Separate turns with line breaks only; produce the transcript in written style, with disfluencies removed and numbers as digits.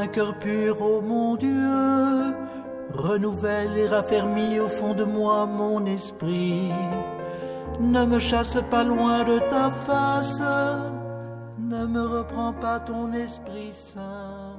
cœur pur, ô mon Dieu. Renouvelle et raffermis au fond de moi mon esprit. Ne me chasse pas loin de ta face, ne me reprends pas ton Esprit Saint.